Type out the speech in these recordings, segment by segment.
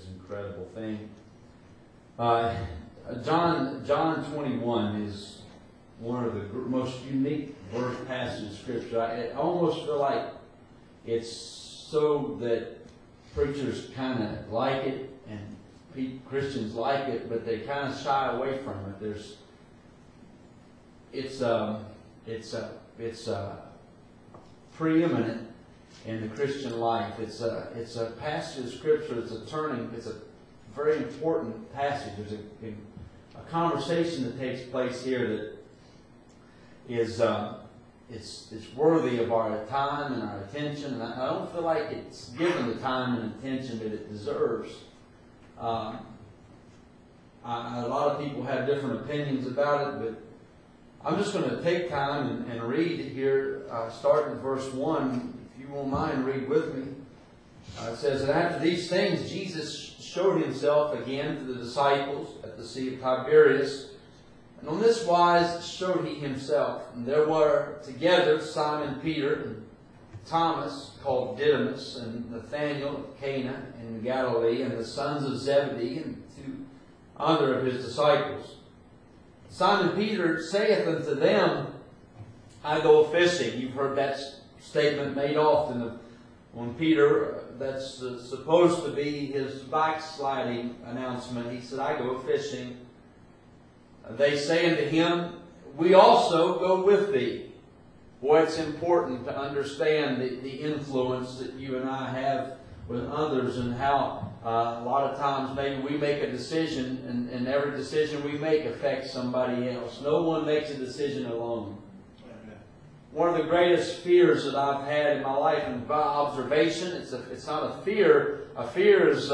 is an incredible thing. John 21 is one of the most unique verse passages of Scripture. I almost feel like it's so that preachers kind of like it and Christians like it, but they kind of shy away from it. It's preeminent in the Christian life. It's a passage of Scripture. It's a very important passage. There's a conversation that takes place here that is it's worthy of our time and our attention. And I don't feel like it's given the time and attention that it deserves. A lot of people have different opinions about it, but I'm just going to take time and read here, starting in verse 1. If you won't mind, read with me. It says, "And after these things, Jesus showed himself again to the disciples at the Sea of Tiberias. And on this wise showed he himself. And there were together Simon Peter and Thomas, called Didymus, and Nathanael of Cana in Galilee, and the sons of Zebedee, and two other of his disciples. Simon Peter saith unto them, I go fishing." You've heard that statement made often when Peter, that's supposed to be his backsliding announcement. He said, "I go fishing." They say unto him, "We also go with thee." Boy, it's important to understand the influence that you and I have with others, and how a lot of times maybe we make a decision, and every decision we make affects somebody else. No one makes a decision alone. Amen. One of the greatest fears that I've had in my life, and by observation, it's not a fear. A fear is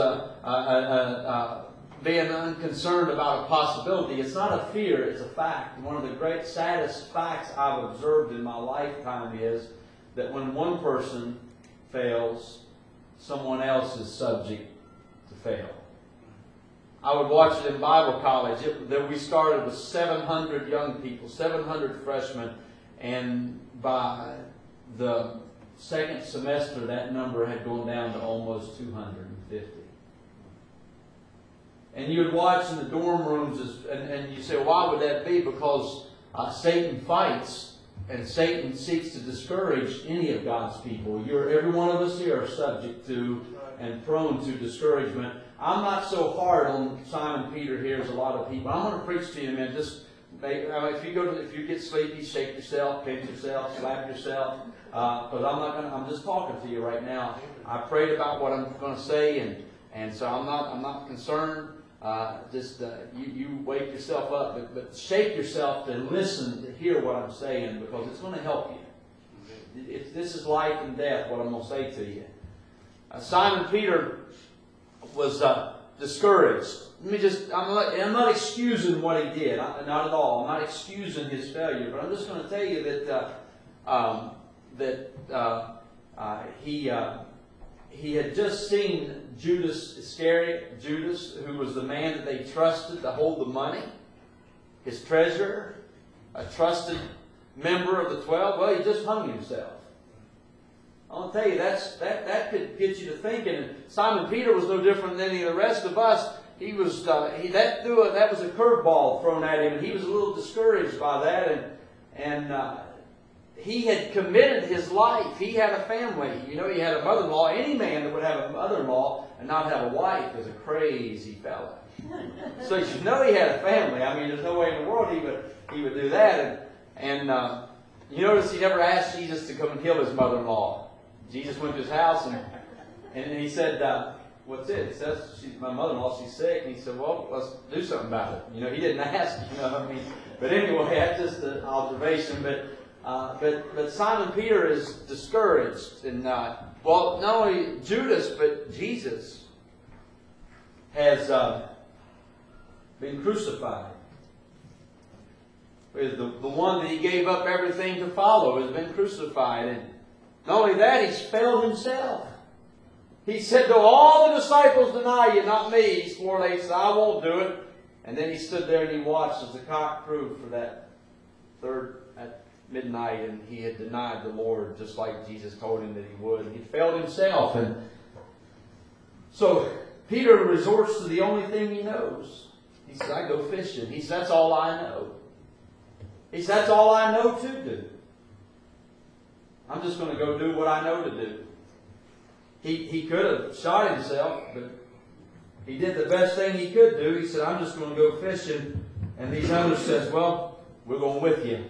being unconcerned about a possibility. It's not a fear, it's a fact. One of the great saddest facts I've observed in my lifetime is that when one person fails, someone else is subject to fail. I would watch it in Bible college. We started with 700 young people, 700 freshmen, and by the second semester that number had gone down to almost 250. And you would watch in the dorm rooms, and you say, why would that be? Because Satan fights, and Satan seeks to discourage any of God's people. Every one of us here are subject to and prone to discouragement. I'm not so hard on Simon Peter here as a lot of people. I'm going to preach to you, man. If you get sleepy, shake yourself, pinch yourself, slap yourself. Because I'm just talking to you right now. I prayed about what I'm going to say, and so I'm not concerned. You wake yourself up, but shake yourself to listen, to hear what I'm saying, because it's going to help you. This is life and death, what I'm going to say to you. Simon Peter was discouraged. I'm not excusing what he did, not at all. I'm not excusing his failure, but I'm just going to tell you that he had just seen Judas Iscariot, who was the man that they trusted to hold the money, his treasurer, a trusted member of the 12. Well, he just hung himself. I'll tell you, that could get you to thinking. And Simon Peter was no different than any of the rest of us. That was a curveball thrown at him, and he was a little discouraged by that. And he had committed his life. He had a family. He had a mother-in-law. Any man that would have a mother-in-law and not have a wife is a crazy fella. So he had a family. I mean, there's no way in the world he would do that. And you notice he never asked Jesus to come and kill his mother-in-law. Jesus went to his house and he said, "What's it?" He says, "My mother-in-law, she's sick." And he said, "Well, let's do something about it." He didn't ask. But anyway, that's just an observation. But Simon Peter is discouraged, and not only Judas, but Jesus has been crucified. The one that he gave up everything to follow has been crucified, and not only that, he's failed himself. He said, "Though all the disciples deny you, not me," he swore. They said, "I won't do it." And then he stood there and he watched as the cock crowed for that third at midnight, and he had denied the Lord just like Jesus told him that he would. He failed himself. And so Peter resorts to the only thing he knows. He says, I go fishing. He says, that's all I know. He says, that's all I know to do. I'm just going to go do what I know to do. He could have shot himself, but he did the best thing he could do. He said, I'm just going to go fishing. And these others says, well, we're going with you.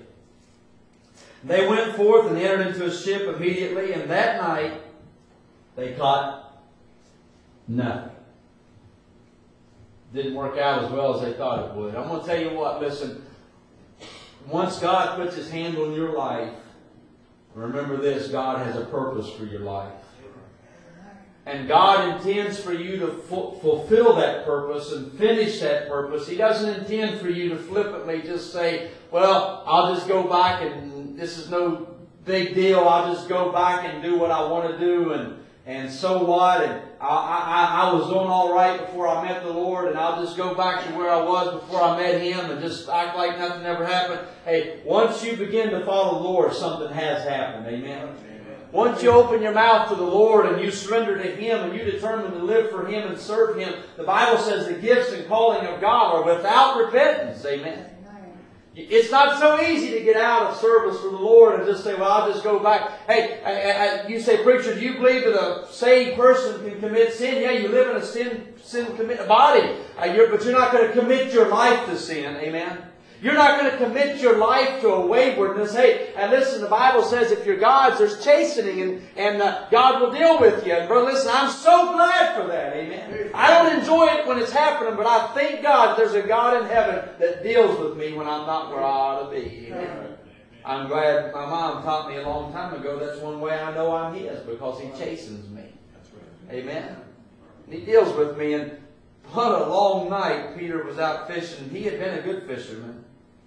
They went forth and entered into a ship immediately, and that night they caught nothing. Didn't work out as well as they thought it would. I'm going to tell you what, listen, once God puts His hand on your life, remember this, God has a purpose for your life. And God intends for you to fulfill that purpose and finish that purpose. He doesn't intend for you to flippantly just say, well, I'll just go back and this is no big deal. I'll just go back and do what I want to do and so what? And I was doing all right before I met the Lord, and I'll just go back to where I was before I met Him and just act like nothing ever happened. Hey, once you begin to follow the Lord, something has happened. Amen. Once you open your mouth to the Lord and you surrender to Him and you determine to live for Him and serve Him, the Bible says the gifts and calling of God are without repentance. Amen. It's not so easy to get out of service for the Lord and just say, well, I'll just go back. Hey, you say, preacher, do you believe that a saved person can commit sin? Yeah, you live in a sin commit body. But you're not going to commit your life to sin. Amen. You're not going to commit your life to a waywardness. Hey, and listen, the Bible says if you're God's, there's chastening and God will deal with you. And brother, listen, I'm so glad for that. Amen. I don't enjoy it when it's happening, but I thank God there's a God in heaven that deals with me when I'm not where I ought to be. Amen. I'm glad my mom taught me a long time ago that's one way I know I'm His, because He chastens me. Amen. And He deals with me. And what a long night Peter was out fishing. He had been a good fisherman.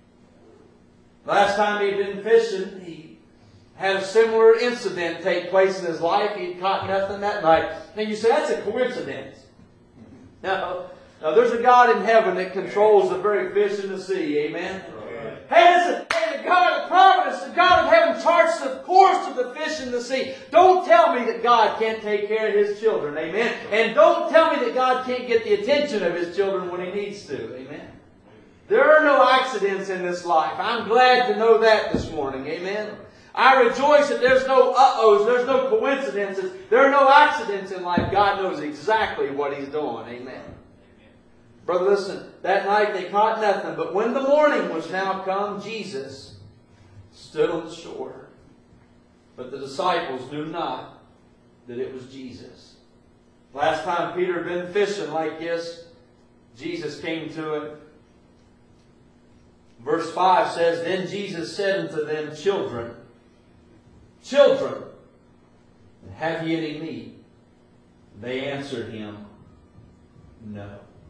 Last time he'd been fishing, he had a similar incident take place in his life. He'd caught nothing that night. Now you say, that's a coincidence. No, there's a God in heaven that controls the very fish in the sea. Amen? Hey, listen, the God of providence, the God of heaven charts the course of the fish in the sea. Don't tell me that God can't take care of His children. Amen? And don't tell me that God can't get the attention of His children when He needs to. Amen? There are no accidents in this life. I'm glad to know that this morning. Amen? I rejoice that there's no uh-ohs, there's no coincidences, there are no accidents in life. God knows exactly what He's doing. Amen? Brother, listen, that night they caught nothing, but when the morning was now come, Jesus stood on the shore. But the disciples knew not that it was Jesus. Last time Peter had been fishing like this, Jesus came to it. Verse 5 says, Then Jesus said unto them, Children, have ye any meat? They answered Him, No.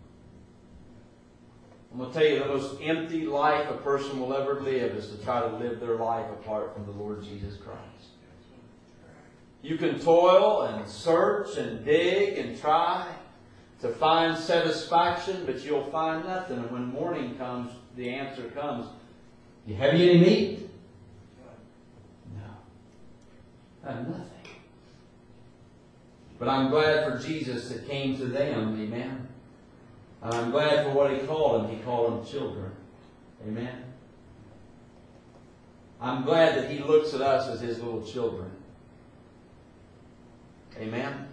I'm going to tell you, the most empty life a person will ever live is to try to live their life apart from the Lord Jesus Christ. You can toil and search and dig and try to find satisfaction, but you'll find nothing. And when morning comes, the answer comes, have you any meat? No. I have nothing. But I'm glad for Jesus that came to them. Amen. And I'm glad for what He called them. He called them children. Amen. I'm glad that He looks at us as His little children. Amen.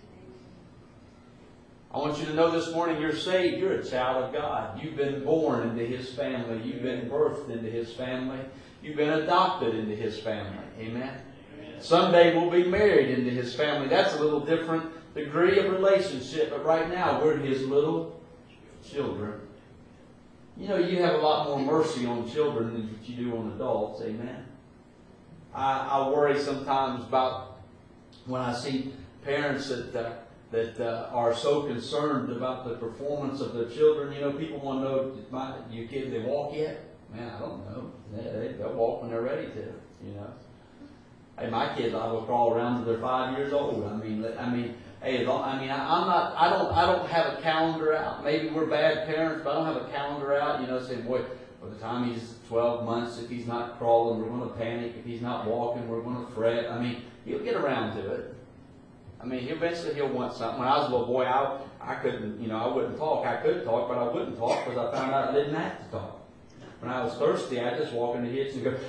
I want you to know this morning you're saved. You're a child of God. You've been born into His family. You've been birthed into His family. You've been adopted into His family. Amen. Someday we'll be married into His family. That's a little different degree of relationship. But right now we're His little children. You know, you have a lot more mercy on children than what you do on adults. Amen. I worry sometimes about when I see parents that are so concerned about the performance of their children. You know, people want to know, your kids, they walk yet? Man, I don't know. They'll walk when they're ready to, you know. Hey, my kids, I will crawl around till they're 5 years old. I don't have a calendar out. Maybe we're bad parents, but I don't have a calendar out, you know, saying, boy, by the time he's 12 months, if he's not crawling, we're going to panic. If he's not walking, we're going to fret. He'll get around to it. I mean, eventually he'll want something. When I was a little boy, I couldn't, I wouldn't talk. I could talk, but I wouldn't talk because I found out I didn't have to talk. When I was thirsty, I'd just walk in the hitch and go,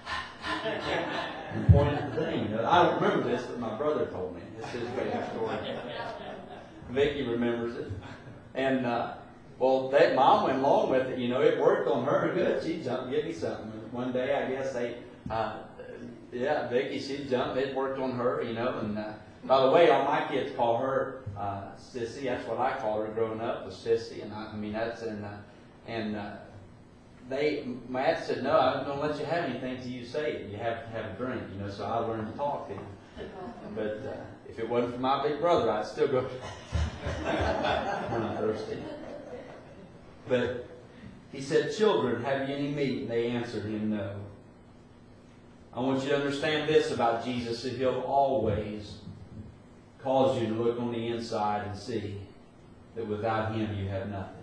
and point at the thing. I don't remember this, but my brother told me. This is a great story. Vicky remembers it. And, that Mom went along with it. It worked on her good. She jumped, give me something. One day, I guess Vicky, she jumped. It worked on her, And by the way, all my kids call her Sissy. That's what I called her growing up, was Sissy. And Matt said, no, I'm going to let you have anything till you say it. You have to have a drink, So I learned to talk to him. But if it wasn't for my big brother, I'd still go when I'm thirsty. But he said, children, have you any meat? And they answered him, no. I want you to understand this about Jesus, that he'll always cause you to look on the inside and see that without him you have nothing.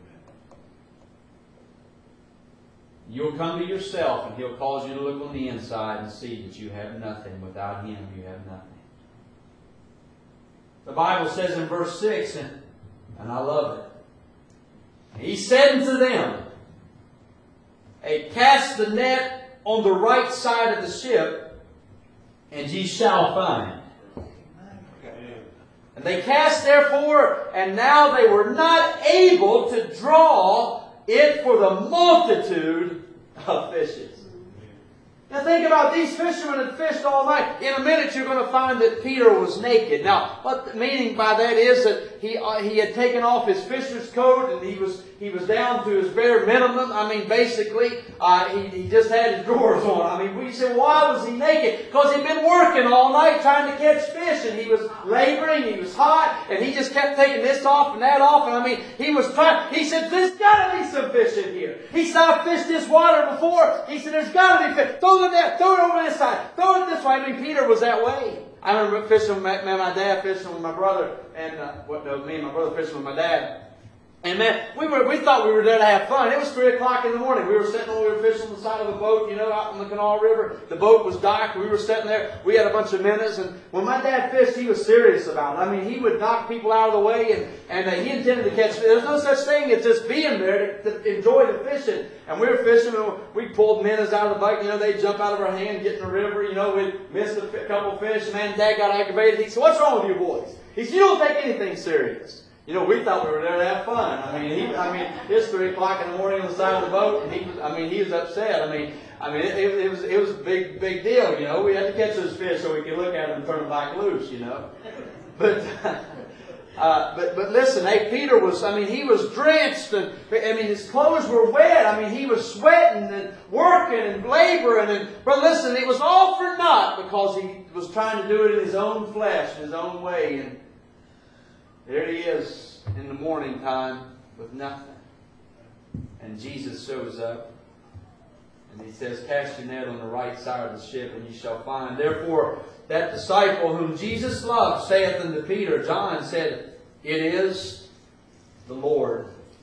You'll come to yourself and he'll cause you to look on the inside and see that you have nothing. Without him you have nothing. The Bible says in verse 6, and I love it. He said unto them, cast the net on the right side of the ship, and ye shall find. And they cast therefore, and now they were not able to draw it for the multitude of fishes. Now think about these fishermen had fished all night. In a minute you're going to find that Peter was naked. Now, what the meaning by that is that he had taken off his fisher's coat and he was down to his bare minimum. I mean, basically, he just had his drawers on. I mean, we say, why was he naked? Because he'd been working all night trying to catch fish, and he was laboring, he was hot, and he just kept taking this off and that off. And I mean, he said, there's got to be some fish in here. He said, I've fished this water before. He said, there's got to be fish. Throw it there, throw it over this side, throw it this way. I mean, Peter was that way. I remember fishing with my dad, fishing with my brother, and me and my brother fishing with my dad. And man, we thought we were there to have fun. It was 3 o'clock in the morning. We were sitting when we were fishing on the side of a boat, out in the Canal River. The boat was docked. We were sitting there. We had a bunch of minnows. And when my dad fished, he was serious about it. I mean, he would knock people out of the way, and he intended to catch fish. There's no such thing as just being there to enjoy the fishing. And we were fishing, and we pulled minnows out of the boat. They jump out of our hand, get in the river. We missed a couple fish. And man, Dad got aggravated. He said, what's wrong with you boys? He said, you don't take anything serious. We thought we were there to have fun. It's 3 o'clock in the morning on the side of the boat, and he was upset. It was a big deal. We had to catch those fish so we could look at them and turn them back loose. But listen, Peter was. He was drenched, and his clothes were wet. He was sweating and working and laboring. But listen, it was all for naught because he was trying to do it in his own flesh, in his own way. And there he is in the morning time with nothing. And Jesus shows up. And he says, cast your net on the right side of the ship, and ye shall find. Therefore, that disciple whom Jesus loved saith unto Peter, John said, it is the Lord.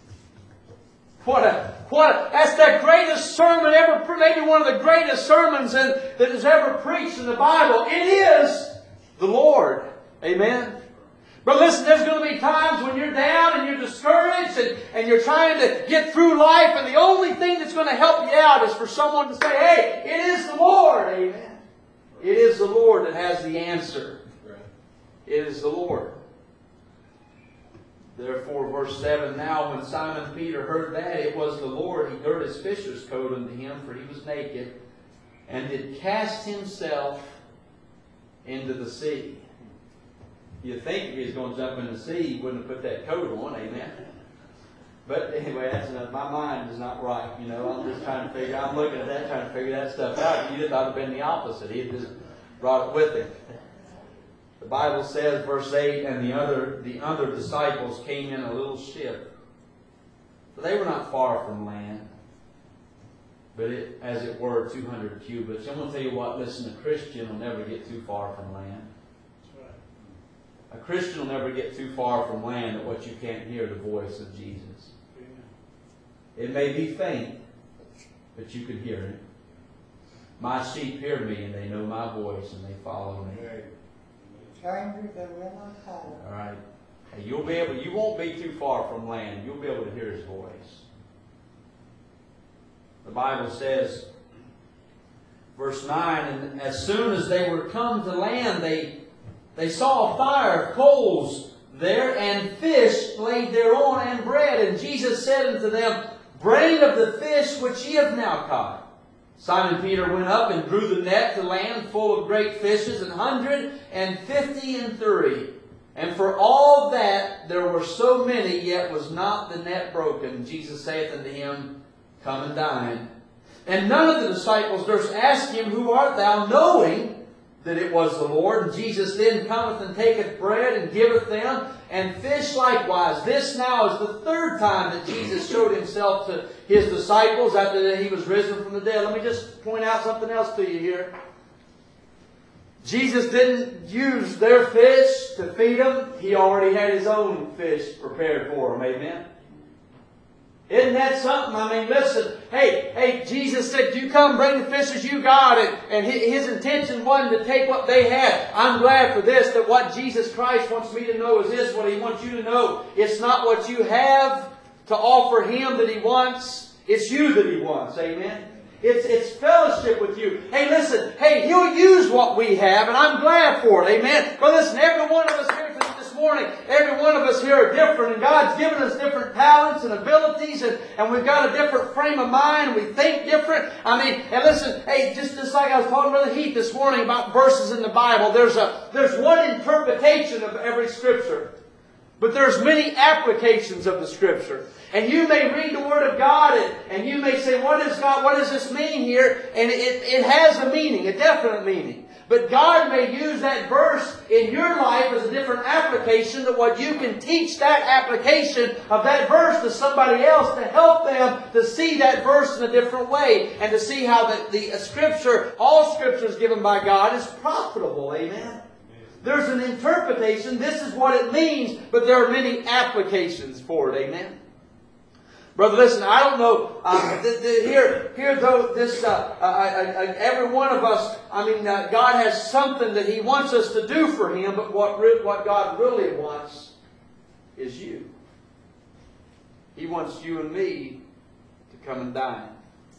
That's the greatest sermon ever, maybe one of the greatest sermons that is ever preached in the Bible. It is the Lord. Amen. But listen, there's going to be times when you're down and you're discouraged and you're trying to get through life, and the only thing that's going to help you out is for someone to say, hey, it is the Lord. Amen. It is the Lord that has the answer. It is the Lord. Therefore, verse 7, now when Simon Peter heard that it was the Lord, he girt his fisher's coat unto him, for he was naked, and did cast himself into the sea. You'd think if he was going to jump in the sea, he wouldn't have put that coat on, amen? But anyway, that's enough. My mind is not right, I'm just trying to figure, I'm looking at that, trying to figure that stuff out. You'd have been the opposite. He had just brought it with him. The Bible says, verse 8, and the other disciples came in a little ship. So they were not far from land, but as it were, 200 cubits. I'm going to tell you what, listen, a Christian will never get too far from land. A Christian will never get too far from land at what you can't hear the voice of Jesus. It may be faint, but you can hear it. My sheep hear me, and they know my voice, and they follow me. stranger they will not follow. All right. Hey, you won't be too far from land. You'll be able to hear His voice. The Bible says, verse 9, and as soon as they were come to land, they saw a fire of coals there, and fish laid thereon, and bread. And Jesus said unto them, Bring of the fish which ye have now caught. Simon Peter went up and drew the net to land full of great fishes, 153. And for all that there were so many, yet was not the net broken. Jesus saith unto him, Come and dine. And none of the disciples durst ask him, Who art thou? Knowing that it was the Lord. And Jesus then cometh and taketh bread and giveth them, and fish likewise. This now is the third time that Jesus showed Himself to His disciples after that He was risen from the dead. Let me just point out something else to you here. Jesus didn't use their fish to feed them. He already had His own fish prepared for them. Amen? Isn't that something? I mean, listen. Hey, Jesus said, You come bring the fishes you got. And His intention wasn't to take what they had. I'm glad for this, that what Jesus Christ wants me to know is this, what He wants you to know. It's not what you have to offer Him that He wants. It's you that He wants. Amen? It's fellowship with you. Hey, listen. Hey, He'll use what we have, and I'm glad for it. Amen? But listen, every one of us here this morning, every one of us here are different, and God's given us different talents and abilities, and we've got a different frame of mind, and we think different. I mean, and listen, hey, just like I was talking to Brother Heath this morning about verses in the Bible, there's one interpretation of every Scripture, but there's many applications of the Scripture. And you may read the Word of God and you may say, what does this mean here? And it has a meaning, a definite meaning. But God may use that verse in your life as a different application, that what you can teach that application of that verse to somebody else to help them to see that verse in a different way and to see how the Scripture, all Scripture is given by God, is profitable. Amen? There's an interpretation. This is what it means, but there are many applications for it. Amen? Brother, listen, I don't know, every one of us, God has something that He wants us to do for Him, but what God really wants is you. He wants you and me to come and dine.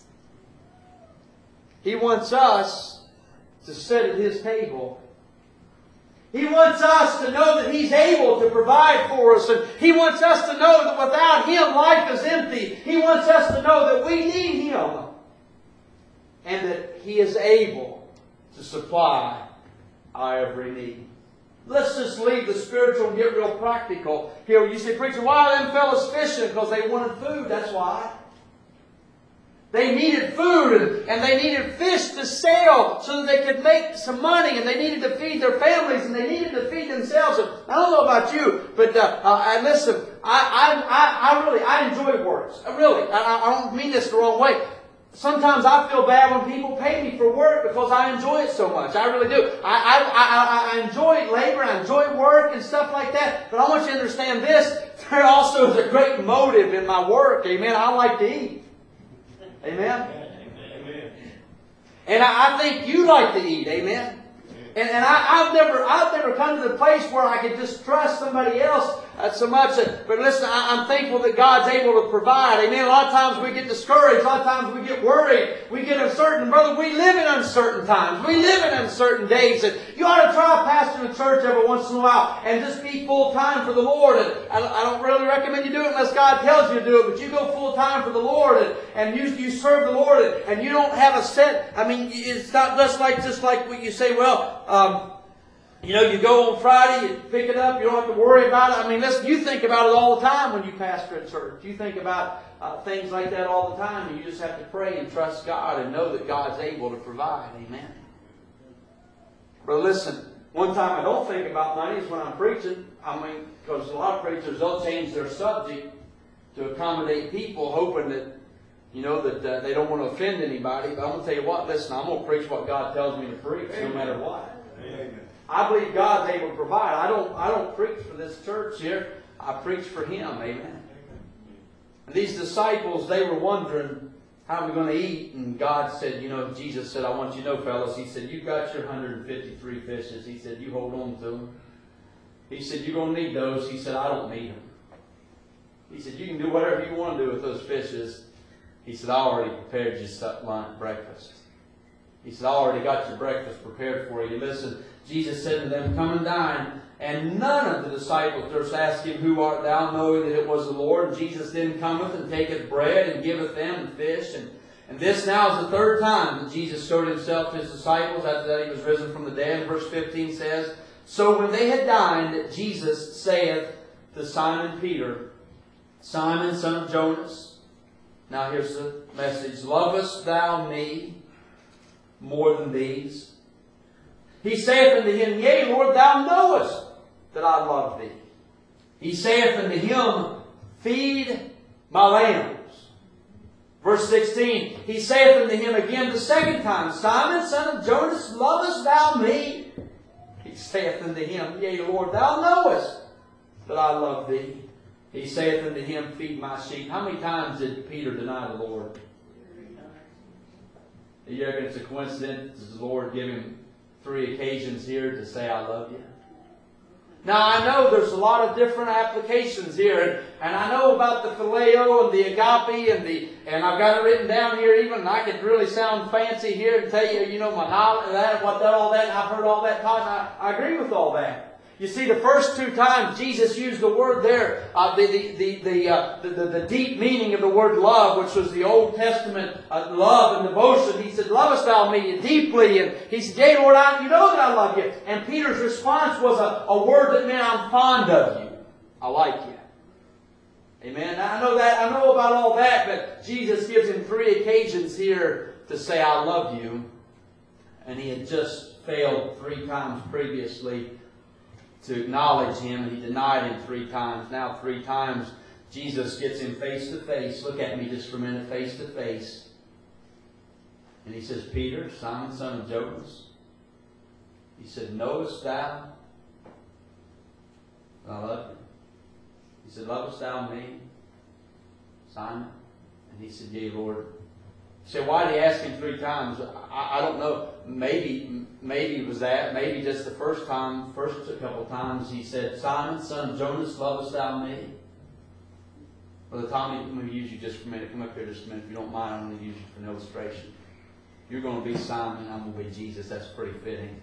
He wants us to sit at His table. He wants us to know that He's able to provide for us. And He wants us to know that without Him, life is empty. He wants us to know that we need Him. And that He is able to supply our every need. Let's just leave the spiritual and get real practical. Here, you say, Preacher, why are them fellas fishing? Because they wanted food, that's why. They needed food and they needed fish to sell so that they could make some money, and they needed to feed their families and they needed to feed themselves. And I don't know about you, but listen, I enjoy works. I don't mean this the wrong way. Sometimes I feel bad when people pay me for work because I enjoy it so much. I really do. I enjoy labor, I enjoy work and stuff like that. But I want you to understand this. There also is a great motive in my work. Amen. I like to eat. Amen? Amen. And I think you like to eat. Amen? And I've never come to the place where I could just trust somebody else so much. But listen, I'm thankful that God's able to provide. Amen. A lot of times we get discouraged. A lot of times we get worried. We get uncertain. Brother, we live in uncertain times. We live in uncertain days. And you ought to try pastoring a church every once in a while and just be full time for the Lord. And I don't really recommend you do it unless God tells you to do it. But you go full time for the Lord and you serve the Lord and you don't have a set. It's not just like what you say, you go on Friday, you pick it up, you don't have to worry about it. Listen, you think about it all the time when you pastor at church. You think about things like that all the time, and you just have to pray and trust God and know that God's able to provide. Amen. But listen, one time I don't think about money is when I'm preaching. Because a lot of preachers, they'll change their subject to accommodate people, hoping that that they don't want to offend anybody. But I'm going to tell you what, listen, I'm going to preach what God tells me to preach, no matter what. Amen. I believe God's able to provide. I don't preach for this church here. I preach for Him. Amen. And these disciples, they were wondering, how are we going to eat? And God said, Jesus said, I want you to know, fellas. He said, you got your 153 fishes. He said, you hold on to them. He said, you're going to need those. He said, I don't need them. He said, you can do whatever you want to do with those fishes. He said, I already prepared you lunch, breakfast. He said, I already got your breakfast prepared for you. Listen, Jesus said to them, come and dine. And none of the disciples durst ask him, who art thou, knowing that it was the Lord. And Jesus then cometh and taketh bread and giveth them fish. And this now is the third time that Jesus showed himself to his disciples after that he was risen from the dead. And verse 15 says, so when they had dined, Jesus saith to Simon Peter, Simon, son of Jonas. Now here's the message. Lovest thou me more than these? He saith unto him, yea, Lord, thou knowest that I love thee. He saith unto him, feed my lambs. Verse 16, he saith unto him again the second time, Simon, son of Jonas, lovest thou me? He saith unto him, yea, Lord, thou knowest that I love thee. He saith unto him, feed my sheep. How many times did Peter deny the Lord? 3 times. You reckon it's a coincidence? Does the Lord give him 3 occasions here to say, I love you? Now, I know there's a lot of different applications here, and I know about the phileo and the agape and I've got it written down here even, and I could really sound fancy here and tell you, my knowledge, all that, and I've heard all that taught, and I agree with all that. You see, the first 2 times Jesus used the word there, the deep meaning of the word love, which was the Old Testament love and devotion. He said, lovest thou me deeply? And he said, yea, Lord, you know that I love you. And Peter's response was a word that meant, I'm fond of you. I like you. Amen. Now, I know about all that, but Jesus gives him 3 occasions here to say, I love you. And he had just failed 3 times previously to acknowledge him, and he denied him 3 times. Now 3 times Jesus gets him face to face. Look at me just for a minute, face to face. And he says, Peter, Simon, son of Jonas. He said, knowest thou that I love you? He said, lovest thou me, Simon? And he said, yea, Lord. He said, why did he ask him 3 times? I don't know. Maybe it was that. Maybe just the first couple of times he said, Simon, son of Jonas, lovest thou me? Brother Tommy, I'm going to use you just for a minute. Come up here just a minute. If you don't mind, I'm going to use you for an illustration. You're going to be Simon, I'm going to be Jesus. That's pretty fitting.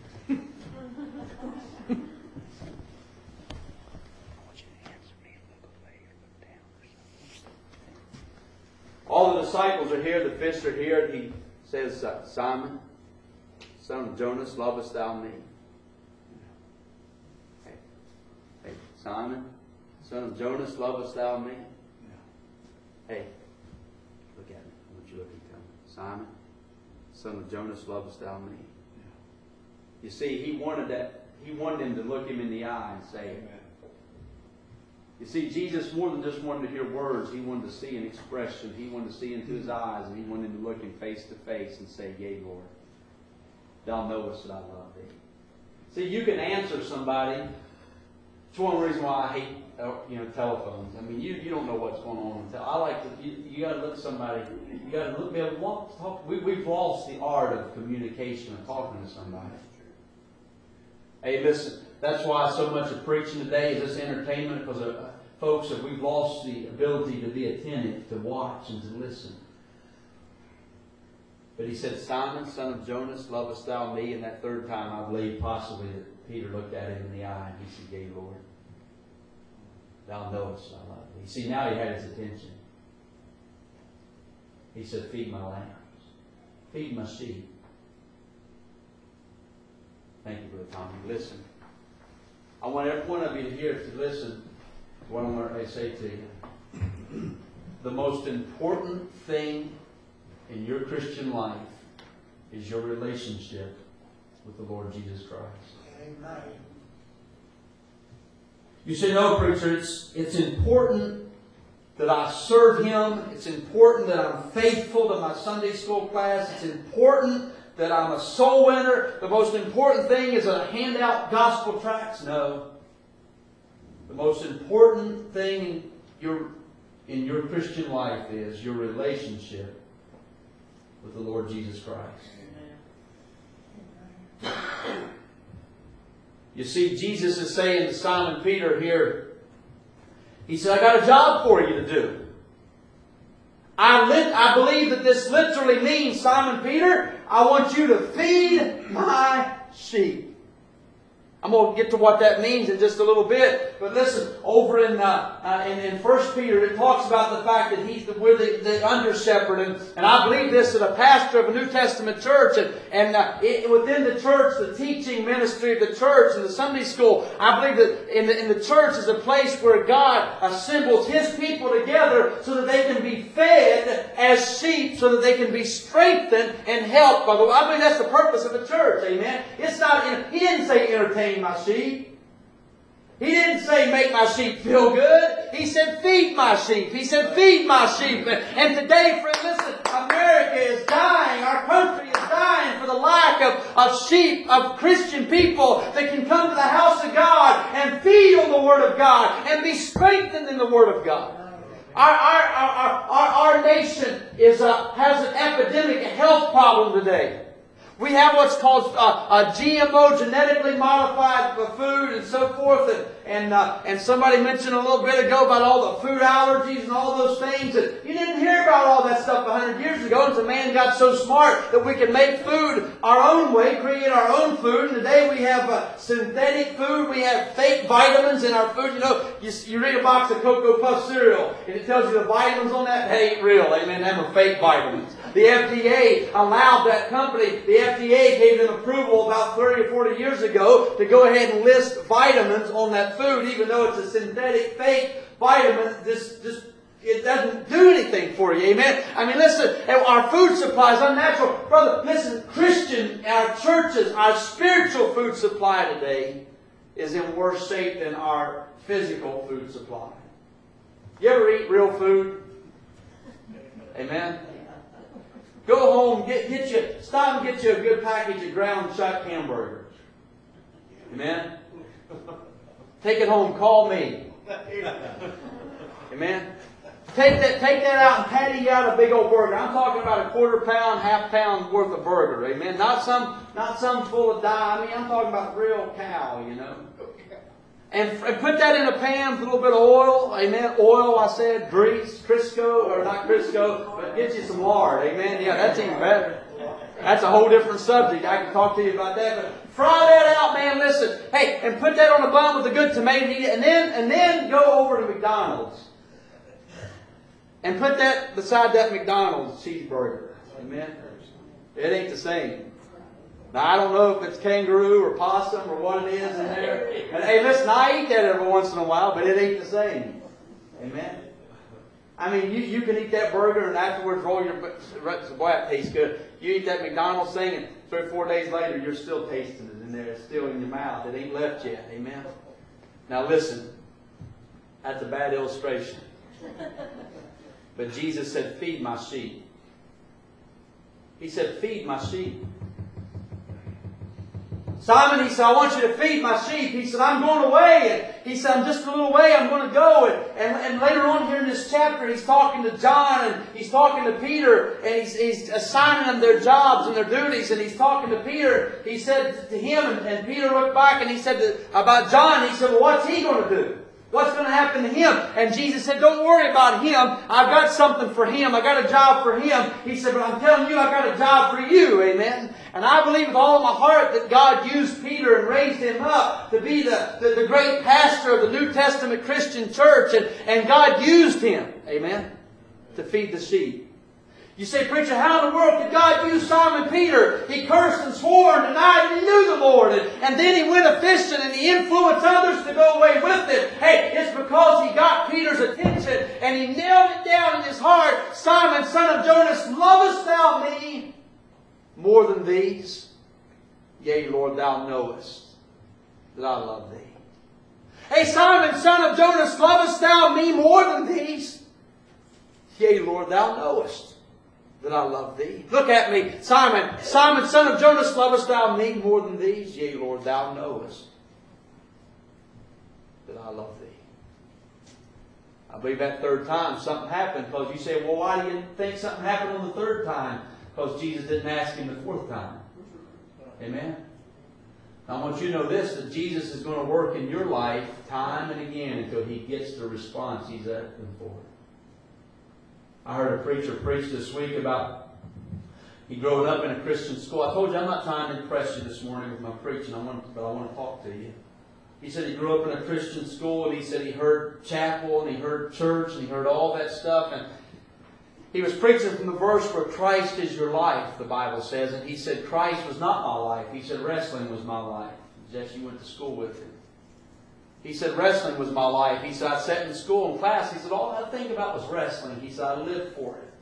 All the disciples are here, the fish are here. He says, Simon, son of Jonas, lovest thou me? Hey, Simon, son of Jonas, lovest thou me? Hey, look at me. I want you to look and tell me. Simon, son of Jonas, lovest thou me? You see, he wanted him to look him in the eye and say, amen. You see, Jesus more than just wanted to hear words. He wanted to see an expression. He wanted to see into his eyes, and he wanted him to look him face to face and say, yea, Lord, thou knowest that I love thee. See, you can answer somebody. It's one reason why I hate telephones. I mean, you don't know what's going on. I like to. You got to look at somebody. You got to be able to talk. We've lost the art of communication of talking to somebody. Hey, listen. That's why so much of preaching today is this entertainment, because folks, we've lost the ability to be attentive, to watch and to listen. But he said, Simon, son of Jonas, lovest thou me? And that 3rd time, I believe possibly that Peter looked at him in the eye and he said, yea, Lord, thou knowest I love thee. See, now he had his attention. He said, feed my lambs. Feed my sheep. Thank you, Brother Tommy. Listen. I want every one of you here to listen to what I'm going to say to you. The most important thing in your Christian life is your relationship with the Lord Jesus Christ. Amen. You say, no, preacher, it's important that I serve Him. It's important that I'm faithful to my Sunday school class. It's important that I'm a soul winner. The most important thing is to hand out gospel tracts. No. The most important thing in your Christian life is your relationship with the Lord Jesus Christ. You see, Jesus is saying to Simon Peter here, He said, I got a job for you to do. I believe that this literally means, Simon Peter, I want you to feed my sheep. I'm going to get to what that means in just a little bit. But listen, over in 1 Peter, it talks about the fact that we're the under-shepherd. And I believe this, that a pastor of a New Testament church, within the church, the teaching ministry of the church and the Sunday school, I believe that in the church is a place where God assembles His people together so that they can be fed as sheep, so that they can be strengthened and helped by the Lord. I believe that's the purpose of a church. Amen. It's not. He didn't say entertain my sheep. He didn't say make my sheep feel good. He said feed my sheep. He said feed my sheep. And today, friend, listen, America is dying. Our country is dying for the lack of sheep, of Christian people that can come to the house of God and feed on the Word of God and be strengthened in the Word of God. Our nation has an epidemic, a health problem today. We have what's called GMO, genetically modified food and so forth. And somebody mentioned a little bit ago about all the food allergies and all those things. And you didn't hear about all that stuff 100 years ago until man got so smart that we can make food our own way, create our own food. And today we have synthetic food. We have fake vitamins in our food. You know, you read a box of Cocoa Puff cereal and it tells you the vitamins on that. That ain't real. Amen. Them are fake vitamins. The FDA allowed that company, the FDA gave them approval about 30 or 40 years ago to go ahead and list vitamins on that food, even though it's a synthetic, fake vitamin. It doesn't do anything for you. Amen? I mean, listen, our food supply is unnatural. Brother, listen, our churches, our spiritual food supply today is in worse shape than our physical food supply. You ever eat real food? Amen? Go home, stop and get you a good package of ground chuck hamburgers. Amen? Take it home, call me. Amen? Take that out and patty out a big old burger. I'm talking about a quarter-pound, half-pound worth of burger. Amen? Not some full of dye. I mean, I'm talking about real cow, you know. And put that in a pan with a little bit of oil. Amen. Oil, I said, grease, Crisco, or not Crisco, but get you some lard. Amen. Yeah, that's even better. That's a whole different subject. I can talk to you about that. But fry that out, man. Listen. Hey, and put that on a bun with a good tomato. And then go over to McDonald's. And put that beside that McDonald's cheeseburger. Amen. It ain't the same. Now, I don't know if it's kangaroo or possum or what it is in there. And hey, listen, I eat that every once in a while, but it ain't the same. Amen? I mean, you can eat that burger and afterwards roll your... Boy, that tastes good. You eat that McDonald's thing and 3 or 4 days later, you're still tasting it in there. It's still in your mouth. It ain't left yet. Amen? Now, listen. That's a bad illustration. But Jesus said, feed my sheep. He said, feed my sheep. Simon, he said, I want you to feed my sheep. He said, I'm going away. And he said, I'm just a little way. I'm going to go. And later on here in this chapter, he's talking to John and he's talking to Peter. And he's assigning them their jobs and their duties. And he's talking to Peter. He said to him, and Peter looked back and he said about John, he said, well, what's he going to do? What's going to happen to him? And Jesus said, don't worry about him. I've got something for him. I've got a job for him. He said, but I'm telling you, I've got a job for you. Amen. And I believe with all of my heart that God used Peter and raised him up to be the great pastor of the New Testament Christian church. And God used him, amen, to feed the sheep. You say, preacher, how in the world could God use Simon Peter? He cursed and swore and denied that he knew the Lord. And then he went a-fishing and he influenced others to go away with it. Hey, it's because he got Peter's attention and he nailed it down in his heart. Simon, son of Jonas, lovest thou me more than these? Yea, Lord, thou knowest that I love thee. Hey, Simon, son of Jonas, lovest thou me more than these? Yea, Lord, thou knowest that I love thee. Look at me. Simon, son of Jonas, lovest thou me more than these? Yea, Lord, thou knowest that I love thee. I believe that third time something happened, because you say, well, why do you think something happened on the third time? because Jesus didn't ask him the fourth time. Amen? Now, I want you to know this, that Jesus is going to work in your life time and again until he gets the response he's asking for. I heard a preacher preach this week about he growing up in a Christian school. I told you I'm not trying to impress you this morning with my preaching, but I want to talk to you. He said he grew up in a Christian school, and he said he heard chapel, and he heard church, and he heard all that stuff. And he was preaching from the verse where Christ is your life, the Bible says. And he said Christ was not my life. He said wrestling was my life. Jesse went to school with him. He said wrestling was my life. He said I sat in school in class. He said all I think about was wrestling. He said I lived for it.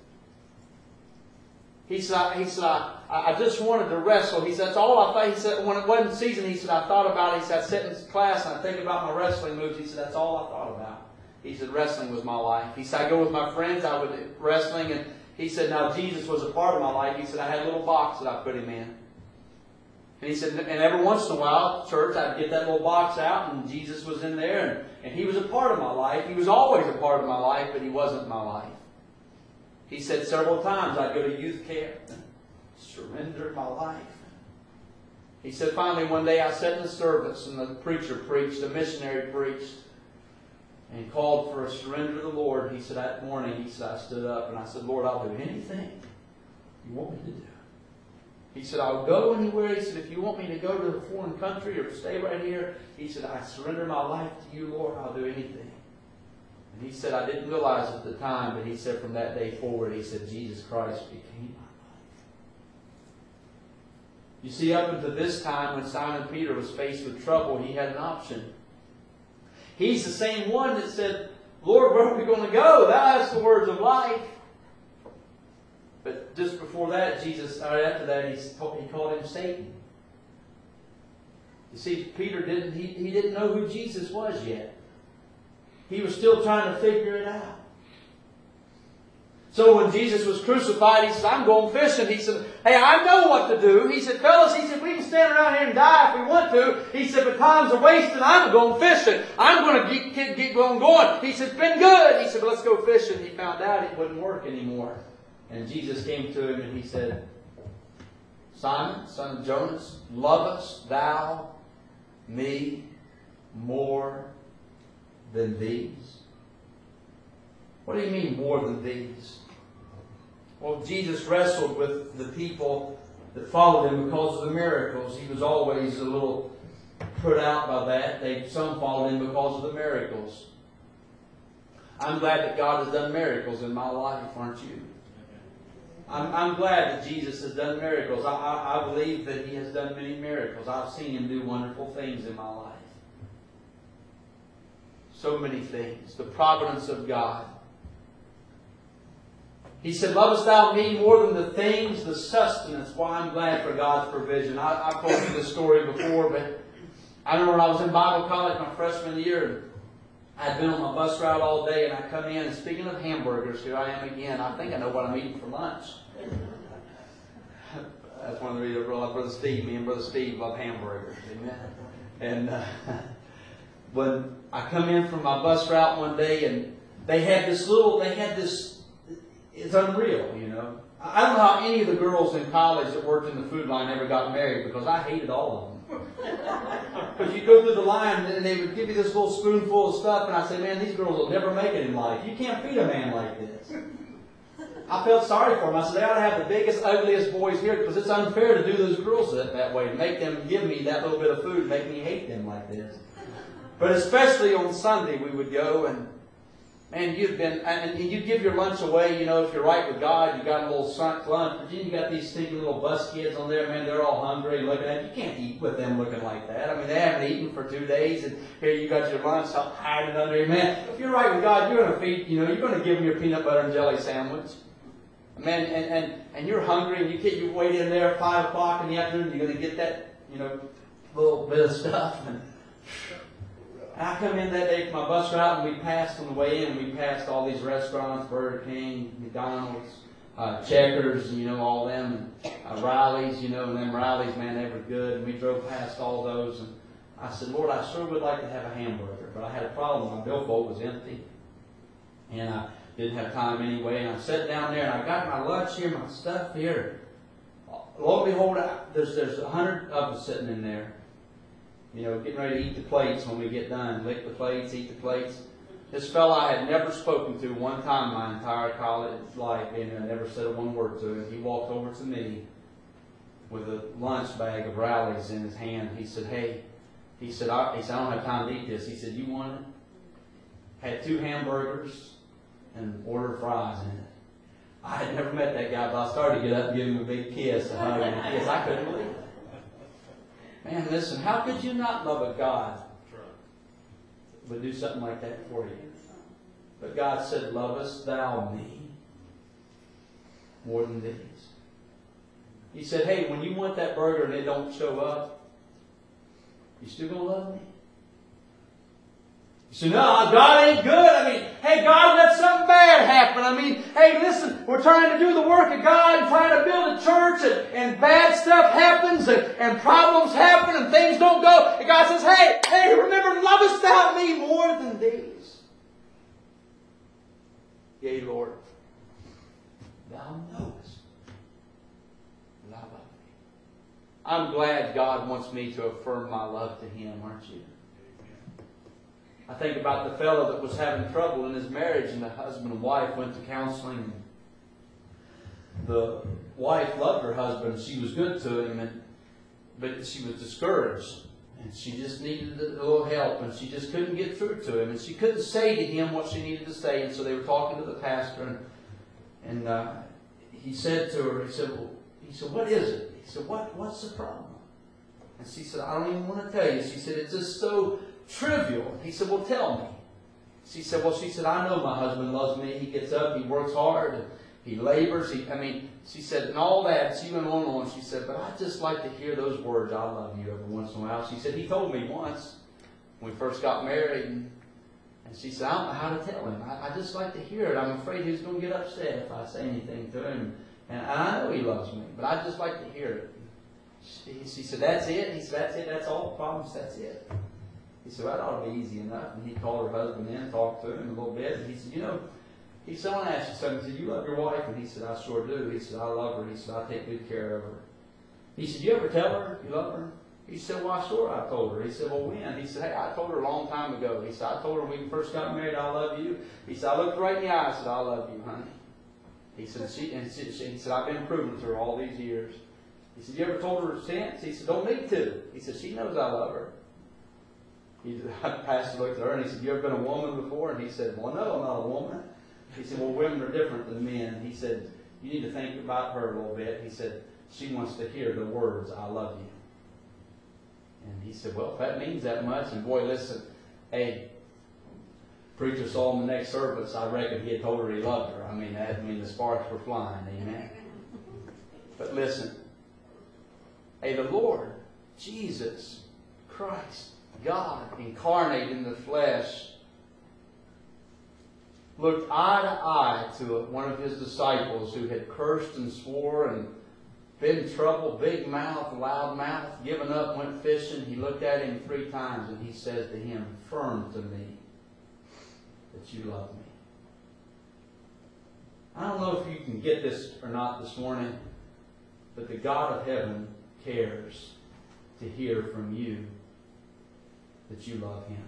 He said, I just wanted to wrestle. He said, that's all I thought. He said, when it wasn't season, he said, I thought about it. He said, I sit in class and I think about my wrestling moves. He said, that's all I thought about. He said, wrestling was my life. He said, I go with my friends, I would wrestling. And he said, now Jesus was a part of my life. He said, I had a little box that I put him in. And he said, and every once in a while, church, I'd get that little box out and Jesus was in there. And he was a part of my life. He was always a part of my life, but he wasn't my life. He said several times I'd go to youth camp and surrender my life. He said finally one day I sat in the service and the preacher preached, the missionary preached, and he called for a surrender to the Lord. He said that morning, he said I stood up and I said, Lord, I'll do anything you want me to do. He said, I'll go anywhere. He said, if you want me to go to a foreign country or stay right here, he said, I surrender my life to you, Lord. I'll do anything. And he said, I didn't realize at the time, but he said from that day forward, he said, Jesus Christ became my life. You see, up until this time, when Simon Peter was faced with trouble, he had an option. He's the same one that said, Lord, where are we going to go? That's the words of life. But just before that, after that, he called him Satan. You see, Peter he didn't know who Jesus was yet. He was still trying to figure it out. So when Jesus was crucified, he said, I'm going fishing. He said, hey, I know what to do. He said, fellas, he said, we can stand around here and die if we want to. He said, but time's a wasting. I'm going fishing. I'm going to get going. He said, it's been good. He said, but let's go fishing. He found out it wouldn't work anymore. And Jesus came to him and he said, Simon, son of Jonas, lovest thou me more than these? What do you mean more than these? Well, Jesus wrestled with the people that followed him because of the miracles. He was always a little put out by that. Some followed him because of the miracles. I'm glad that God has done miracles in my life, aren't you? I'm glad that Jesus has done miracles. I believe that he has done many miracles. I've seen him do wonderful things in my life. So many things. The providence of God. He said, lovest thou me more than the things, the sustenance? Why I'm glad for God's provision. I've told you this story before, but I remember when I was in Bible college my freshman year, I'd been on my bus route all day, and I come in, and speaking of hamburgers, here I am again. I think I know what I'm eating for lunch. That's one of the reasons Brother Steve, me and Brother Steve love hamburgers. Amen. And when I come in from my bus route one day, and they had this, it's unreal, you know. I don't know how any of the girls in college that worked in the food line ever got married, because I hated all of them. Because you go through the line and they would give you this little spoonful of stuff, and I say, man, these girls will never make it in life. You can't feed a man like this. I felt sorry for them. I said, they ought to have the biggest, ugliest boys here, because it's unfair to do those girls that way, to make them give me that little bit of food, make me hate them like this. But especially on Sunday, we would go, and man, you'd give your lunch away, you know, if you're right with God, you got a little lunch, but then you got these stinking little bus kids on there, man, they're all hungry and looking at you. You can't eat with them looking like that. I mean, they haven't eaten for 2 days, and here you got your lunch hiding under your man. If you're right with God, you're going to feed, you know, you're going to give them your peanut butter and jelly sandwich. Man, and you're hungry, and you wait in there at 5 o'clock in the afternoon, you're going to get that, you know, little bit of stuff. And I come in that day for my bus route, and we passed on the way in. We passed all these restaurants: Burger King, McDonald's, Checkers, you know, all them, and Riley's, you know, and them Riley's, man, they were good. And we drove past all those, and I said, Lord, I sure would like to have a hamburger, but I had a problem. My billfold was empty, and I didn't have time anyway. And I sat down there, and I got my lunch here, my stuff here. lo and behold, there's 100 of us sitting in there. You know, getting ready to eat the plates when we get done. Lick the plates, eat the plates. This fella I had never spoken to one time my entire college life, and I never said one word to him. He walked over to me with a lunch bag of Rallies in his hand. He said, hey, he said, I don't have time to eat this. He said, you want it? Had 2 hamburgers and ordered fries in it. I had never met that guy, but I started to get up and give him a big kiss, a hug and a kiss. I couldn't believe it. Man, listen, how could you not love a God would do something like that for you? But God said, lovest thou me more than these? He said, hey, when you want that burger and it don't show up, you still going to love me? You say, no, God ain't good. I mean, hey, God, let something bad happen. I mean, hey, listen, we're trying to do the work of God and trying to build a church, and bad stuff happens, and problems happen, and things don't go. And God says, hey, remember, lovest thou me more than these? Yea, Lord, thou knowest that I love thee. I'm glad God wants me to affirm my love to Him, aren't you? I think about the fellow that was having trouble in his marriage, and the husband and wife went to counseling. The wife loved her husband. She was good to him, but she was discouraged. And she just needed a little help, and she just couldn't get through to him. And she couldn't say to him what she needed to say. And so they were talking to the pastor, and he said to her, he said, what is it? He said, what's the problem? And she said, I don't even want to tell you. She said, it's just so trivial. He said, well, tell me. She said, I know my husband loves me. He gets up, he works hard, he labors. She said, and all that. She went on and on. She said, but I just like to hear those words, I love you, every once in a while. She said, he told me once when we first got married, and she said, I don't know how to tell him. I just like to hear it. I'm afraid he's going to get upset if I say anything to him. And I know he loves me, but I just like to hear it. She said, that's it? He said, that's it? That's all the problems? That's it? He said, well, that ought to be easy enough. And he called her husband in, talked to him a little bit. And he said, he said, I want to ask you something. He said, you love your wife? And he said, I sure do. He said, I love her. He said, I take good care of her. He said, you ever tell her you love her? He said, well, sure I told her. He said, well, when? He said, hey, I told her a long time ago. He said, I told her when we first got married, I love you. He said, I looked right in the eye and said, I love you, honey. He said, he said, I've been proving to her all these years. He said, you ever told her since? He said, don't need to. He said, she knows I love her. The pastor looked at her and he said, you ever been a woman before? And he said, well, no, I'm not a woman. He said, well, women are different than men. He said, you need to think about her a little bit. He said, she wants to hear the words, I love you. And he said, well, if that means that much, and boy, listen, hey, preacher saw him the next service. I reckon he had told her he loved her. The sparks were flying, amen. But listen, hey, the Lord, Jesus Christ, God incarnate in the flesh, looked eye to eye to one of his disciples who had cursed and swore and been in trouble, big mouth, loud mouth, given up, went fishing. He looked at him 3 times and he said to him, affirm to me that you love me. I don't know if you can get this or not this morning, but the God of heaven cares to hear from you that you love Him.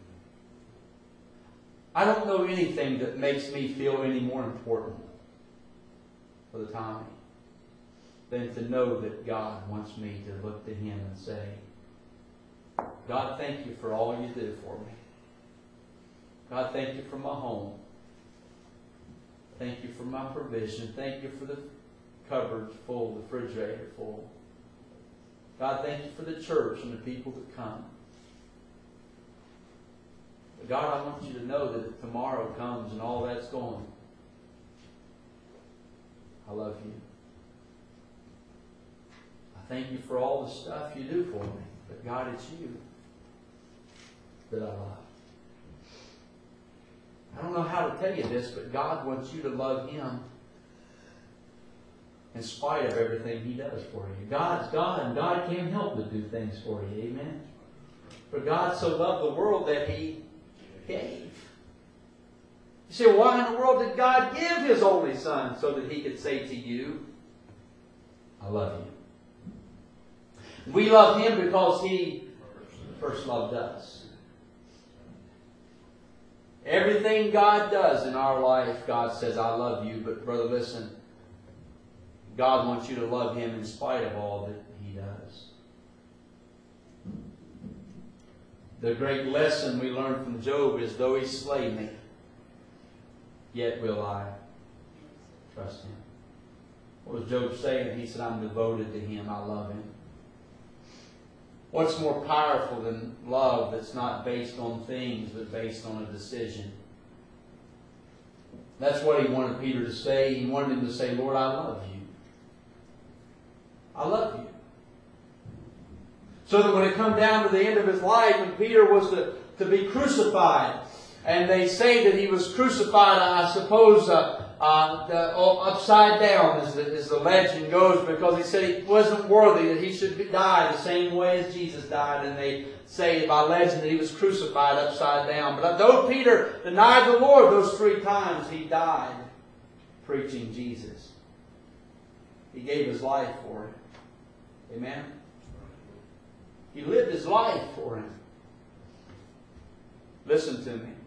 I don't know anything that makes me feel any more important for the time than to know that God wants me to look to Him and say, God, thank you for all you do for me. God, thank you for my home. Thank you for my provision. Thank you for the cupboards full, the refrigerator full. God, thank you for the church and the people that come. But God, I want you to know that if tomorrow comes and all that's gone, I love you. I thank you for all the stuff you do for me. But God, it's you that I love. I don't know how to tell you this, but God wants you to love Him in spite of everything He does for you. God's God, and God can't help but do things for you. Amen? For God so loved the world that He gave. You say, well, why in the world did God give His only Son so that He could say to you, I love you. We love Him because He first loved us. Everything God does in our life, God says, I love you. But brother, listen, God wants you to love Him in spite of all that He does. The great lesson we learn from Job is, though He slay me, yet will I trust Him. What was Job saying? He said, I'm devoted to Him. I love Him. What's more powerful than love that's not based on things, but based on a decision? That's what He wanted Peter to say. He wanted him to say, Lord, I love you. I love you. So that when it come down to the end of his life, and Peter was to be crucified, and they say that he was crucified, I suppose, upside down, as the legend goes, because he said he wasn't worthy, that he should die the same way as Jesus died. And they say by legend that he was crucified upside down. But though Peter denied the Lord those 3 times, he died preaching Jesus. He gave his life for it. Amen? He lived his life for Him. Listen to me.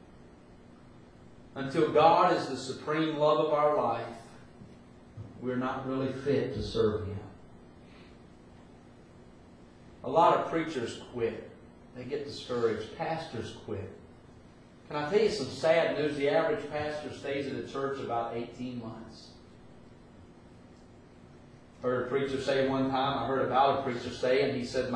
Until God is the supreme love of our life, we're not really fit to serve Him. A lot of preachers quit. They get discouraged. Pastors quit. Can I tell you some sad news? The average pastor stays at a church about 18 months. I heard a preacher say one time, I heard about a preacher say, and he said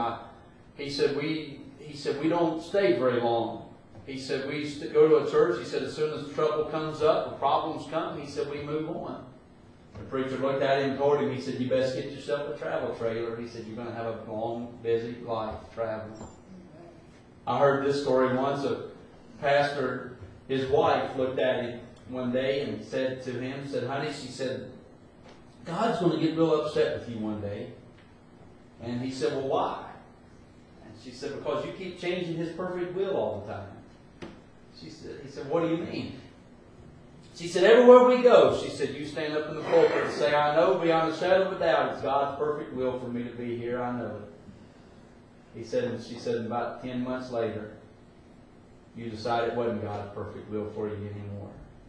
we don't stay very long. He said, we used to go to a church. He said, as soon as trouble comes up, or problems come, he said, we move on. The preacher looked at him and told him, he said, you best get yourself a travel trailer. He said, you're going to have a long, busy life traveling. I heard this story once. A pastor, his wife looked at him one day and said to him, honey, she said, God's going to get real upset with you one day. And he said, well, why? And she said, because you keep changing His perfect will all the time. He said, what do you mean? She said, everywhere we go, she said, you stand up in the pulpit and say, I know beyond a shadow of a doubt it's God's perfect will for me to be here. I know it. He said, and she said, about 10 months later, you decided it wasn't God's perfect will for you anymore.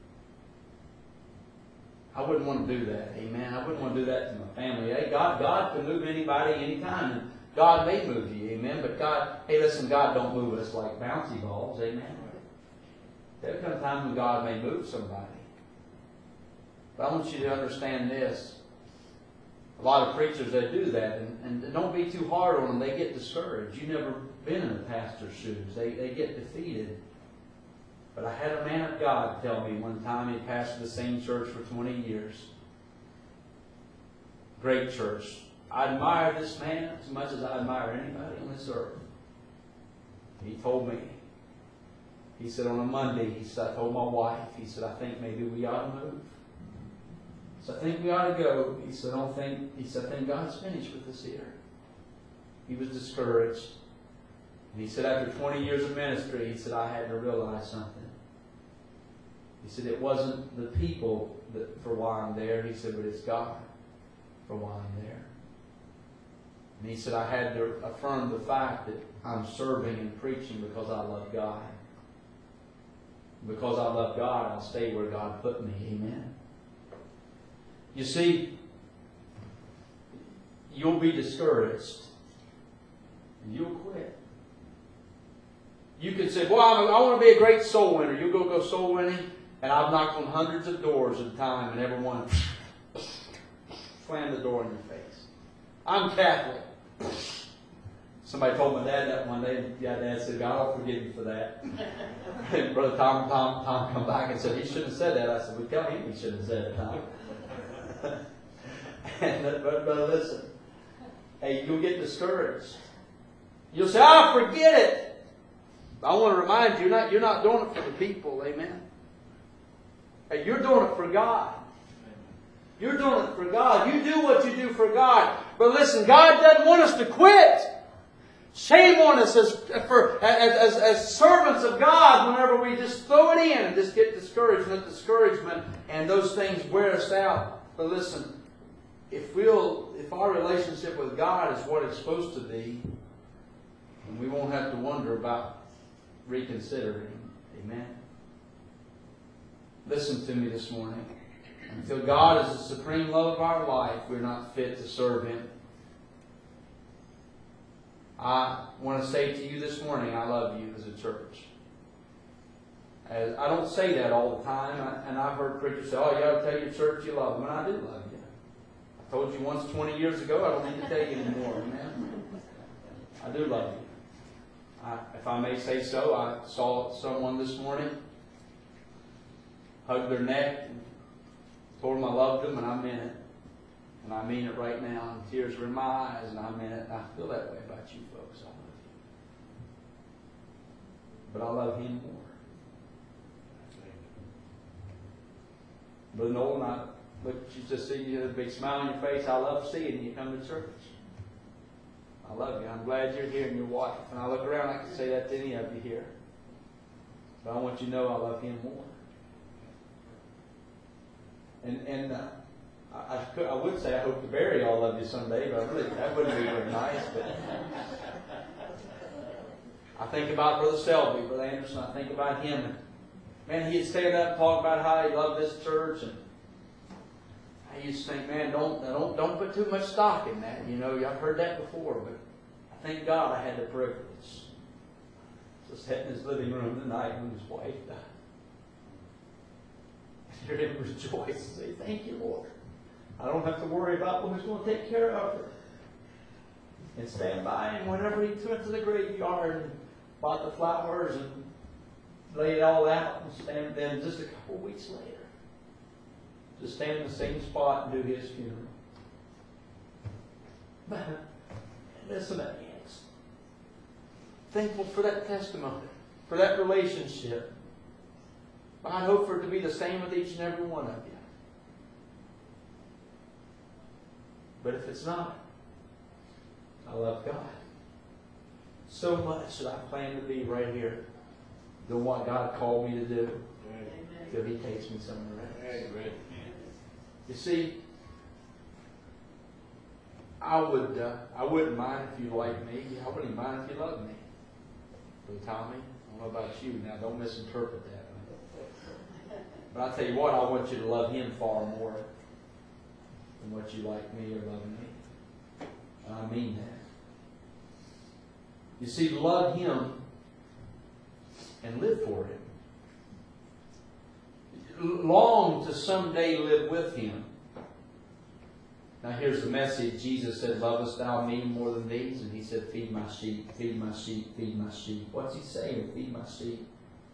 I wouldn't want to do that. Amen. I wouldn't want to do that to my family. Hey, God can move anybody anytime, and God may move you. Amen. But God, hey, listen, God don't move us like bouncy balls. Amen. There'll come a time when God may move somebody. But I want you to understand this. A lot of preachers, they do that. And don't be too hard on them. They get discouraged. You've never been in a pastor's shoes. They get defeated. But I had a man of God tell me one time, he pastored the same church for 20 years. Great church. I admire this man as much as I admire anybody on this earth. He told me, he said on a Monday, he said, I told my wife, he said, I think maybe we ought to move. So I think we ought to go. He said, I think God's finished with us here. He was discouraged. And he said, after 20 years of ministry, he said, I had to realize something. He said, it wasn't the people for why I'm there. He said, but it's God for why I'm there. And he said, I had to affirm the fact that I'm serving and preaching because I love God. Because I love God, I'll stay where God put me. Amen. You see, you'll be discouraged. And you'll quit. You can say, well, I want to be a great soul winner. You go soul winning, and I've knocked on hundreds of doors at a time, and everyone slammed the door in your face. I'm Catholic. Somebody told my dad that one day, and Dad said, God will forgive you for that. And Brother Tom come back and said, he shouldn't have said that. I said, well, tell him he shouldn't have said it, Tom. But listen, hey, you'll get discouraged. You'll say, forget it. I want to remind you, you're not doing it for the people, amen? Hey, you're doing it for God. You're doing it for God. You do what you do for God. But listen, God doesn't want us to quit. Shame on us as servants of God whenever we just throw it in and just get discouraged. Let discouragement and those things wear us out. But listen, if our relationship with God is what it's supposed to be, then we won't have to wonder about reconsidering. Amen. Listen to me this morning. Until God is the supreme love of our life, we're not fit to serve Him. I want to say to you this morning, I love you as a church. I don't say that all the time, and I've heard preachers say, oh, you got to tell your church you love them, and I do love you. I told you once 20 years ago, I don't need to tell you anymore, amen? I do love you. If I may say so, I saw someone this morning, hugged their neck, and told them I loved them, and I meant it. And I mean it right now, and tears were in my eyes, and I meant it. I feel that way about you folks. I love you. But I love Him more. Brother Nolan, I look at you, just see you, a big smile on your face. I love seeing you come to church. I love you. I'm glad you're here and your wife. And I look around, I can say that to any of you here. But I want you to know I love Him more. And I would say I hope to bury all of you someday, but really, that wouldn't be very nice. But I think about Brother Selby, Brother Anderson. I think about him. And man, he'd stand up and talk about how he loved this church, and I used to think, man, don't put too much stock in that. You know, I've heard that before, but I thank God I had the privilege to sit in his living room tonight when his wife died. Hear him rejoice and say, thank you, Lord. I don't have to worry about who's going to take care of her. And stand by him whenever he went to the graveyard and bought the flowers and laid it all out, and stand then just a couple weeks later, to stand in the same spot and do his funeral. But listen to me. Thankful for that testimony, for that relationship. I hope for it to be the same with each and every one of you. But if it's not, I love God so much that I plan to be right here, doing what God called me to do, till He takes me somewhere else. You see, I wouldn't mind if you liked me. I wouldn't mind if you loved me. Brother Tommy, I don't know about you now. Don't misinterpret that. But I tell you what, I want you to love Him far more than what you like me or love me. And I mean that. You see, love Him and live for Him. Long to someday live with Him. Now here's the message. Jesus said, lovest thou me more than these? And He said, feed my sheep, feed my sheep, feed my sheep. What's He saying? Feed my sheep.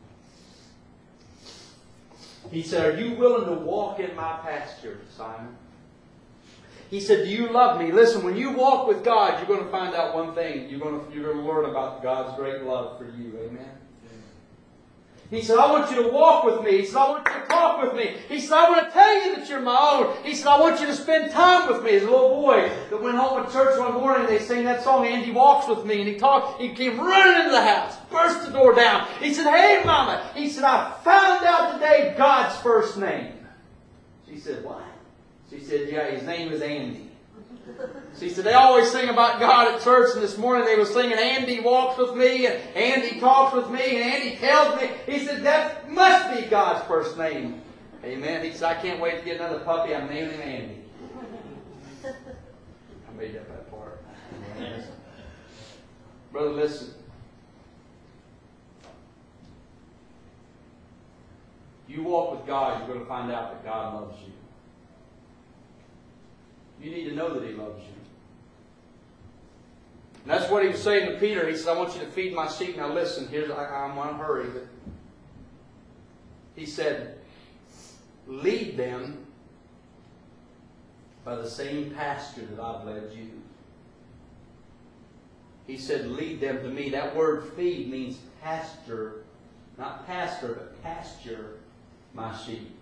He said, are you willing to walk in my pasture, Simon? He said, do you love me? Listen, when you walk with God, you're going to find out one thing. You're going to learn about God's great love for you. Amen? He said, I want you to walk with me. He said, I want you to talk with me. He said, I want to tell you that you're my own. He said, I want you to spend time with me. As a little boy that went home from church one morning, they sang that song, Andy Walks With Me, and he came running into the house, burst the door down. He said, hey, Mama. He said, I found out today God's first name. She said, what? She said, yeah, his name is Andy. She said, they always sing about God at church, and this morning they were singing, Andy walks with me, and Andy talks with me, and Andy tells me. He said, that must be God's first name. Amen. He said, I can't wait to get another puppy. I'm naming him Andy. I made up that part. Brother, listen. You walk with God, you're going to find out that God loves you. You need to know that He loves you. And that's what He was saying to Peter. He said, I want you to feed my sheep. Now listen, I'm in a hurry. But He said, lead them by the same pasture that I've led you. He said, lead them to me. That word feed means pasture. Not pastor, but pasture my sheep.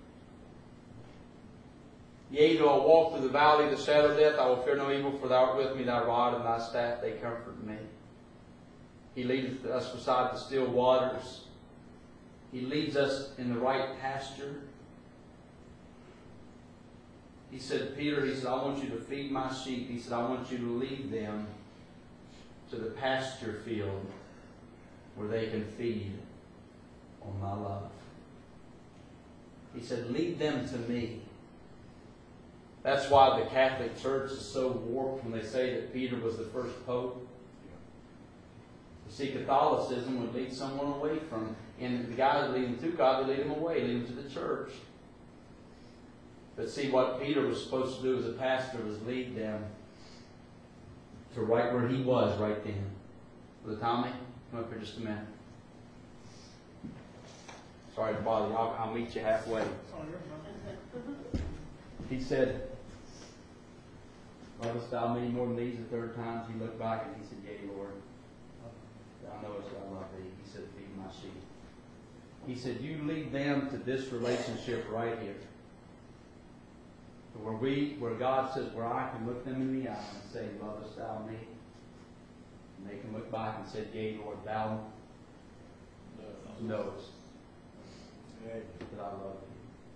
Yea, though I walk through the valley of the shadow of death, I will fear no evil, for thou art with me, thy rod and thy staff, they comfort me. He leadeth us beside the still waters. He leads us in the right pasture. He said, Peter, he said, I want you to feed my sheep. He said, I want you to lead them to the pasture field where they can feed on my love. He said, lead them to me. That's why the Catholic Church is so warped when they say that Peter was the first pope. You see, Catholicism would lead someone away from, and the guy that lead them to God, they lead them away, lead them to the church. But see, what Peter was supposed to do as a pastor was lead them to right where he was right then. Brother Tommy, come up here just a minute. Sorry to bother you. I'll meet you halfway. He said, lovest thou me more than these? The third time he looked back and he said, yea, Lord. Thou knowest that I love thee. He said, feed my sheep. He said, you lead them to this relationship right here. Where God says, where I can look them in the eye and say, lovest thou me? And they can look back and say, yea, Lord, thou knowest that I love you.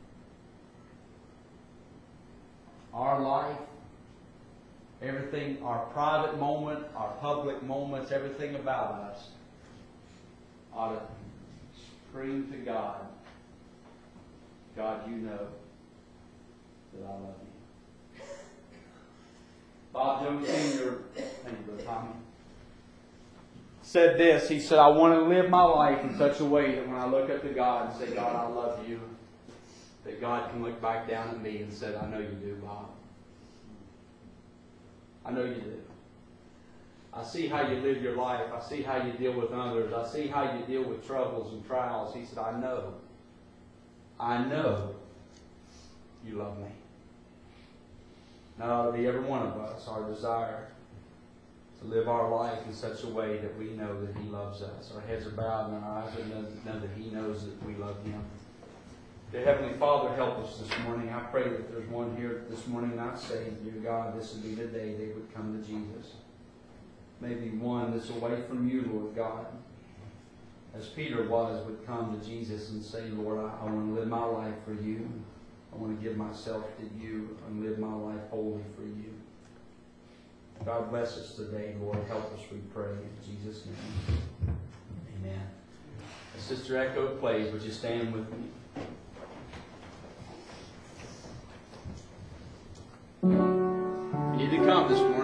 Our life, everything, our private moment, our public moments, everything about us ought to scream to God, God, you know that I love you. Bob Jones Sr., thank you, Brother Tommy, said this. He said, I want to live my life in such a way that when I look up to God and say, God, I love you, that God can look back down at me and say, I know you do, Bob. I know you do. I see how you live your life. I see how you deal with others. I see how you deal with troubles and trials. He said, I know you love me. Now, that ought to be every one of us, our desire to live our life in such a way that we know that He loves us. Our heads are bowed and our eyes are know that He knows that we love Him. Dear Heavenly Father, help us this morning. I pray that there's one here this morning not saved. Dear God, this would be the day they would come to Jesus. Maybe one that's away from you, Lord God, as Peter was, would come to Jesus and say, Lord, I want to live my life for you. I want to give myself to you and live my life wholly for you. God bless us today, Lord. Help us, we pray. In Jesus' name. Amen. As Sister Echo plays, would you stand with me? You need to come this morning.